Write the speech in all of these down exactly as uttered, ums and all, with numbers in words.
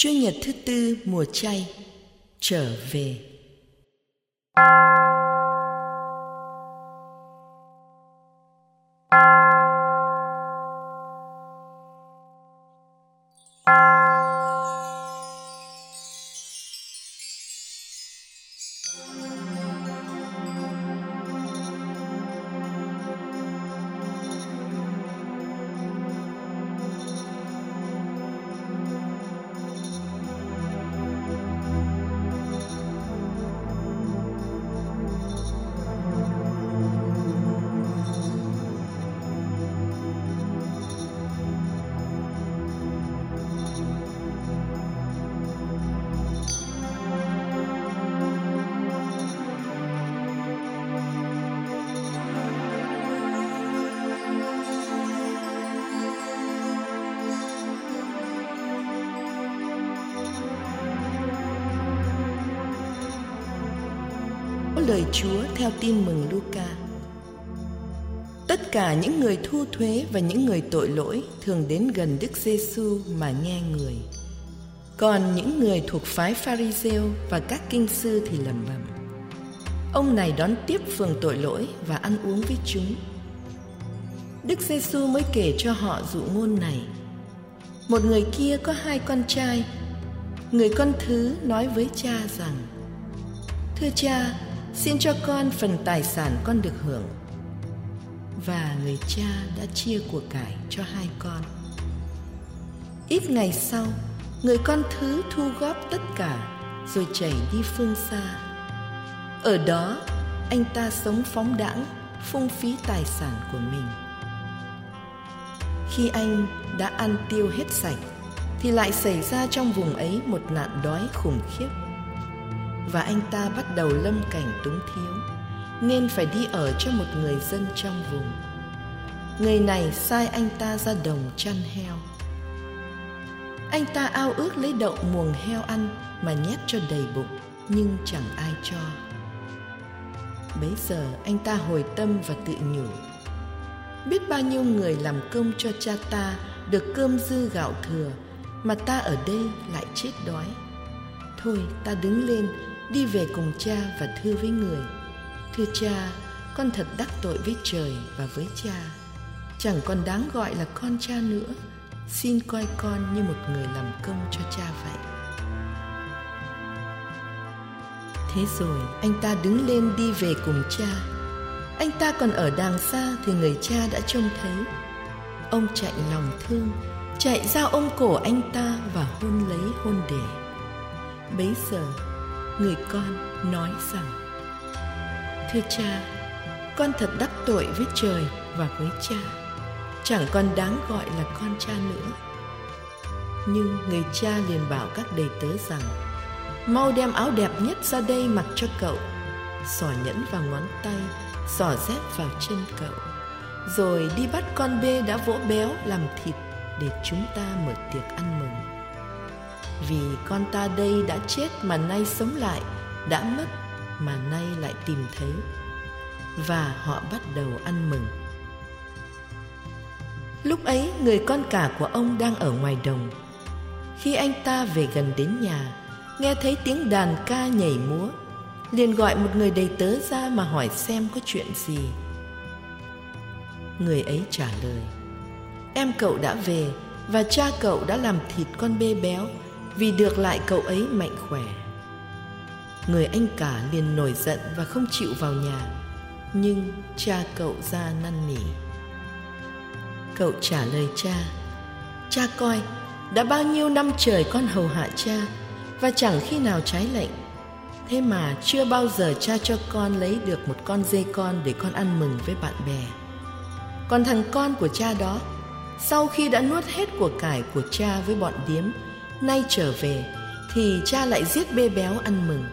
Chủ nhật thứ tư mùa chay, trở về. Lời Chúa theo Tin mừng Luca. Tất cả những người thu thuế và những người tội lỗi thường đến gần Đức Giêsu mà nghe người. Còn những người thuộc phái Pha-ri-rêu và các kinh sư thì lẩm bẩm: ông này đón tiếp phường tội lỗi và ăn uống với chúng. Đức Giêsu mới kể cho họ dụ ngôn này. Một người kia có hai con trai. Người con thứ nói với cha rằng: thưa cha, xin cho con phần tài sản con được hưởng. Và người cha đã chia của cải cho hai con. Ít ngày sau, người con thứ thu góp tất cả rồi chạy đi phương xa. Ở đó, anh ta sống phóng đãng, phung phí tài sản của mình. Khi anh đã ăn tiêu hết sạch, thì lại xảy ra trong vùng ấy một nạn đói khủng khiếp. Và anh ta bắt đầu lâm cảnh túng thiếu, nên phải đi ở cho một người dân trong vùng. Người này sai anh ta ra đồng chăn heo. Anh ta ao ước lấy đậu muồng heo ăn mà nhét cho đầy bụng, nhưng chẳng ai cho. Bấy giờ anh ta hồi tâm và tự nhủ: biết bao nhiêu người làm công cho cha ta được cơm dư gạo thừa, mà ta ở đây lại chết đói. Thôi ta đứng lên, đi về cùng cha và thưa với người: thưa cha, con thật đắc tội với trời và với cha. Chẳng còn đáng gọi là con cha nữa. Xin coi con như một người làm công cho cha vậy. Thế rồi anh ta đứng lên đi về cùng cha. Anh ta còn ở đàng xa thì người cha đã trông thấy. Ông chạy lòng thương, chạy ra ôm cổ anh ta và hôn lấy hôn để. Bấy giờ người con nói rằng: thưa cha, con thật đắc tội với trời và với cha. Chẳng còn đáng gọi là con cha nữa. Nhưng người cha liền bảo các đầy tớ rằng: mau đem áo đẹp nhất ra đây mặc cho cậu, xỏ nhẫn vào ngón tay, xỏ dép vào chân cậu, rồi đi bắt con bê đã vỗ béo làm thịt để chúng ta mở tiệc ăn mừng. Vì con ta đây đã chết mà nay sống lại, đã mất mà nay lại tìm thấy. Và họ bắt đầu ăn mừng. Lúc ấy người con cả của ông đang ở ngoài đồng. Khi anh ta về gần đến nhà, nghe thấy tiếng đàn ca nhảy múa, liền gọi một người đầy tớ ra mà hỏi xem có chuyện gì. Người ấy trả lời: em cậu đã về, và cha cậu đã làm thịt con bê béo, vì được lại cậu ấy mạnh khỏe. Người anh cả liền nổi giận và không chịu vào nhà. Nhưng cha cậu ra năn nỉ. Cậu trả lời cha: cha coi, đã bao nhiêu năm trời con hầu hạ cha, và chẳng khi nào trái lệnh. Thế mà chưa bao giờ cha cho con lấy được một con dê con để con ăn mừng với bạn bè. Còn thằng con của cha đó, sau khi đã nuốt hết của cải của cha với bọn điếm, nay trở về thì cha lại giết bê béo ăn mừng.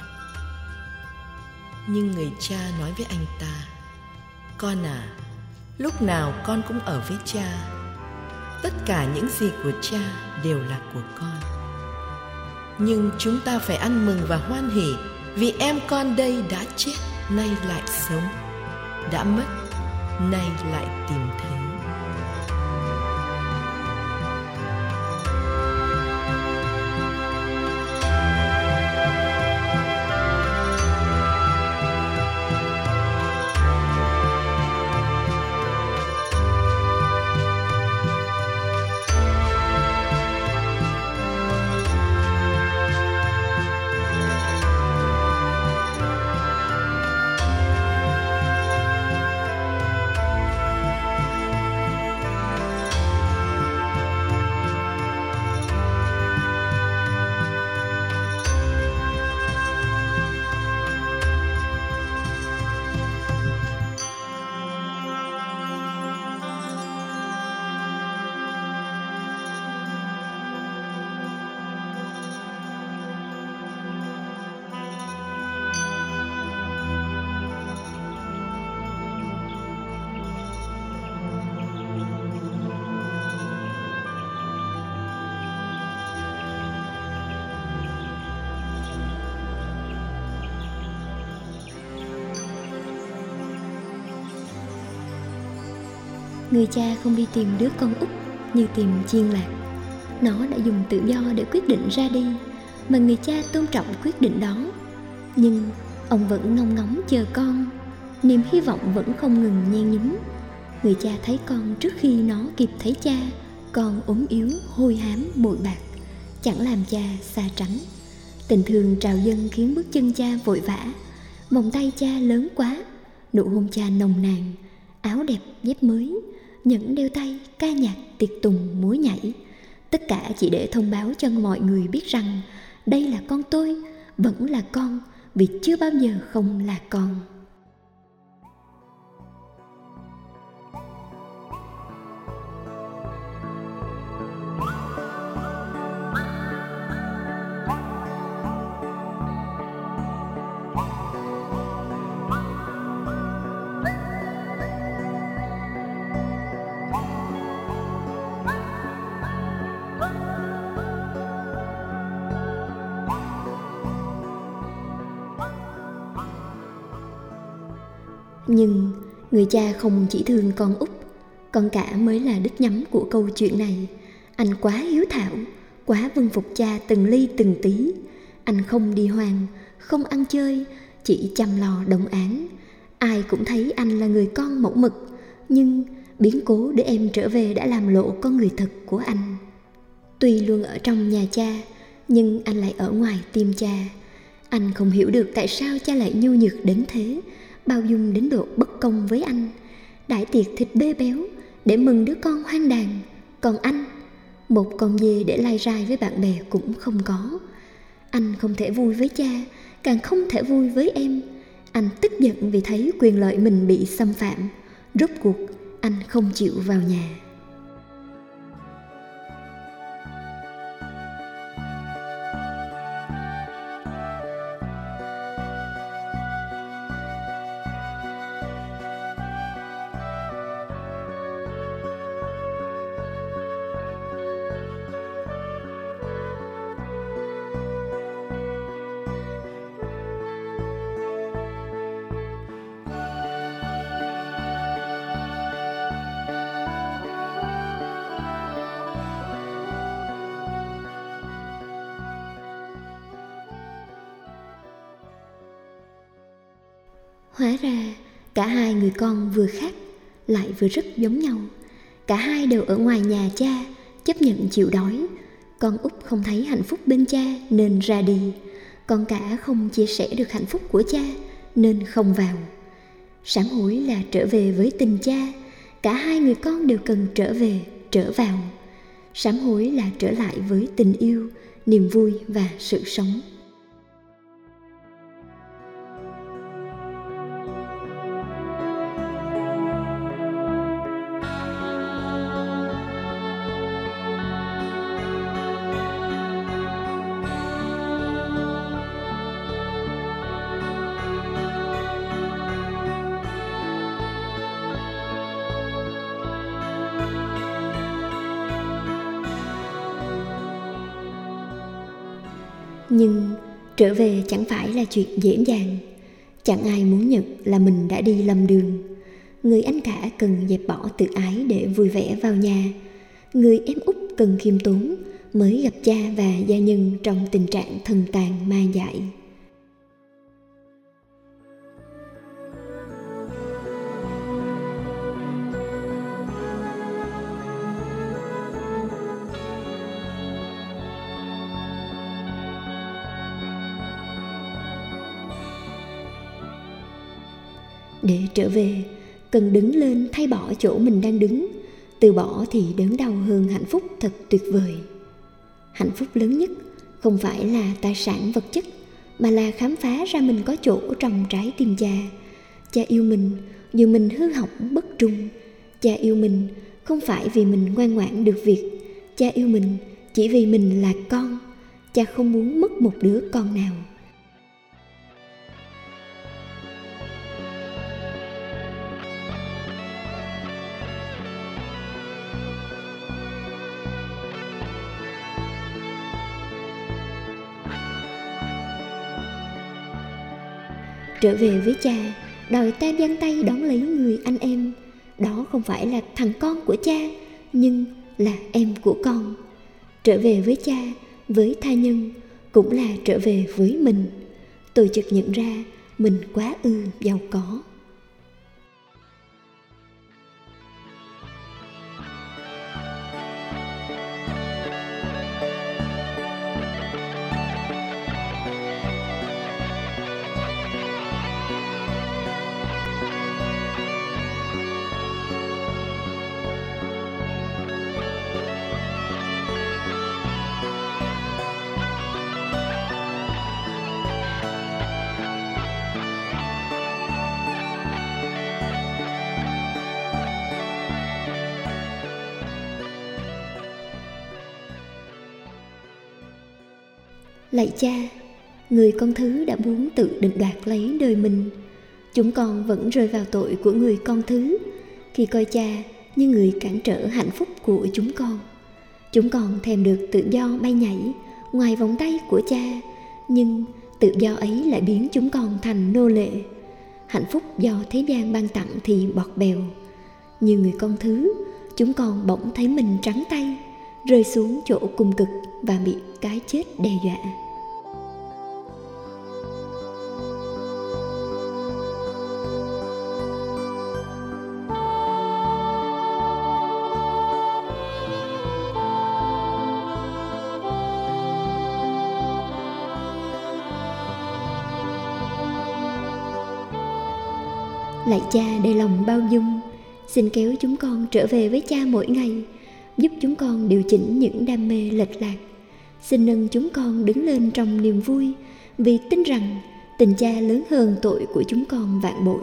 Nhưng người cha nói với anh ta: con à, lúc nào con cũng ở với cha. Tất cả những gì của cha đều là của con. Nhưng chúng ta phải ăn mừng và hoan hỉ, vì em con đây đã chết, nay lại sống, đã mất, nay lại tìm thấy. Người cha không đi tìm đứa con út như tìm chiên lạc. Nó đã dùng tự do để quyết định ra đi, mà người cha tôn trọng quyết định đó. Nhưng ông vẫn ngóng ngóng chờ con, niềm hy vọng vẫn không ngừng nhen nhóm. Người cha thấy con trước khi nó kịp thấy cha. Con ốm yếu, hôi hám, bội bạc, chẳng làm cha xa tránh. Tình thương trào dâng khiến bước chân cha vội vã. Vòng tay cha lớn quá, nụ hôn cha nồng nàn. Áo đẹp, dép mới, nhẫn đeo tay, ca nhạc, tiệc tùng, múa nhảy. Tất cả chỉ để thông báo cho mọi người biết rằng đây là con tôi, vẫn là con, vì chưa bao giờ không là con. Nhưng người cha không chỉ thương con út, con cả mới là đích nhắm của câu chuyện này. Anh quá hiếu thảo, quá vâng phục cha từng ly từng tí. Anh không đi hoang, không ăn chơi, chỉ chăm lo đồng áng. Ai cũng thấy anh là người con mẫu mực, nhưng biến cố để em trở về đã làm lộ con người thật của anh. Tuy luôn ở trong nhà cha, nhưng anh lại ở ngoài tim cha. Anh không hiểu được tại sao cha lại nhu nhược đến thế, bao dung đến độ bất công với anh. Đãi tiệc thịt bê béo để mừng đứa con hoang đàn, còn anh, một con dê để lai rai với bạn bè cũng không có. Anh không thể vui với cha, càng không thể vui với em. Anh tức giận vì thấy quyền lợi mình bị xâm phạm. Rốt cuộc anh không chịu vào nhà. Hóa ra cả hai người con vừa khác lại vừa rất giống nhau. Cả hai đều ở ngoài nhà cha, chấp nhận chịu đói. Con út không thấy hạnh phúc bên cha nên ra đi. Con cả không chia sẻ được hạnh phúc của cha nên không vào. Sám hối là trở về với tình cha. Cả hai người con đều cần trở về, trở vào. Sám hối là trở lại với tình yêu, niềm vui và sự sống. Nhưng trở về chẳng phải là chuyện dễ dàng. Chẳng ai muốn nhận là mình đã đi lầm đường. Người anh cả cần dẹp bỏ tự ái để vui vẻ vào nhà. Người em út cần khiêm tốn mới gặp cha và gia nhân trong tình trạng thần tàn ma dại. Để trở về, cần đứng lên thay bỏ chỗ mình đang đứng. Từ bỏ thì đớn đau hơn hạnh phúc thật tuyệt vời. Hạnh phúc lớn nhất không phải là tài sản vật chất, mà là khám phá ra mình có chỗ trong trái tim cha. Cha yêu mình dù mình hư hỏng bất trung. Cha yêu mình không phải vì mình ngoan ngoãn được việc. Cha yêu mình chỉ vì mình là con. Cha không muốn mất một đứa con nào. Trở về với cha, đòi ta giang tay đón lấy người anh em. đó không phải là thằng con của cha, nhưng là em của con. Trở về với cha, với tha nhân, cũng là trở về với mình. Tôi chợt nhận ra mình quá ư giàu có. Lạy cha, người con thứ đã muốn tự định đoạt lấy đời mình. Chúng con vẫn rơi vào tội của người con thứ khi coi cha như người cản trở hạnh phúc của chúng con. Chúng con thèm được tự do bay nhảy ngoài vòng tay của cha, nhưng tự do ấy lại biến chúng con thành nô lệ. Hạnh phúc do thế gian ban tặng thì bọt bèo. Như người con thứ, chúng con bỗng thấy mình trắng tay, rơi xuống chỗ cùng cực và bị cái chết đe dọa. Lạy cha đầy lòng bao dung, xin kéo chúng con trở về với cha mỗi ngày, giúp chúng con điều chỉnh những đam mê lệch lạc. Xin nâng chúng con đứng lên trong niềm vui, vì tin rằng tình cha lớn hơn tội của chúng con vạn bội.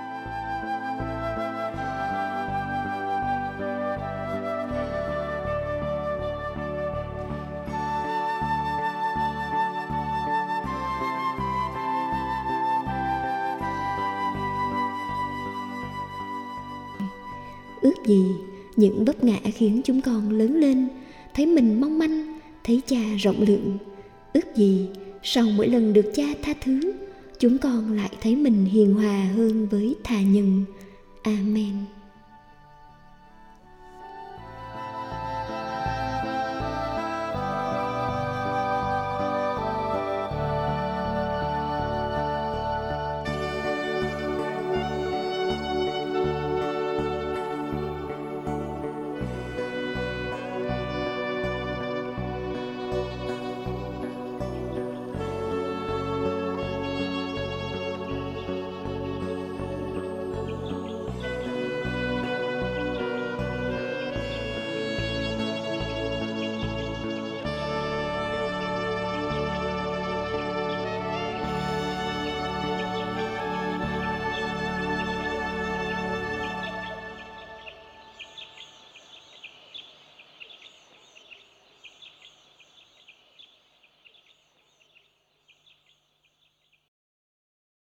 Ước gì những vấp ngã khiến chúng con lớn lên, thấy mình mong manh, thấy cha rộng lượng. Ước gì sau mỗi lần được cha tha thứ, chúng con lại thấy mình hiền hòa hơn với tha nhân. Amen.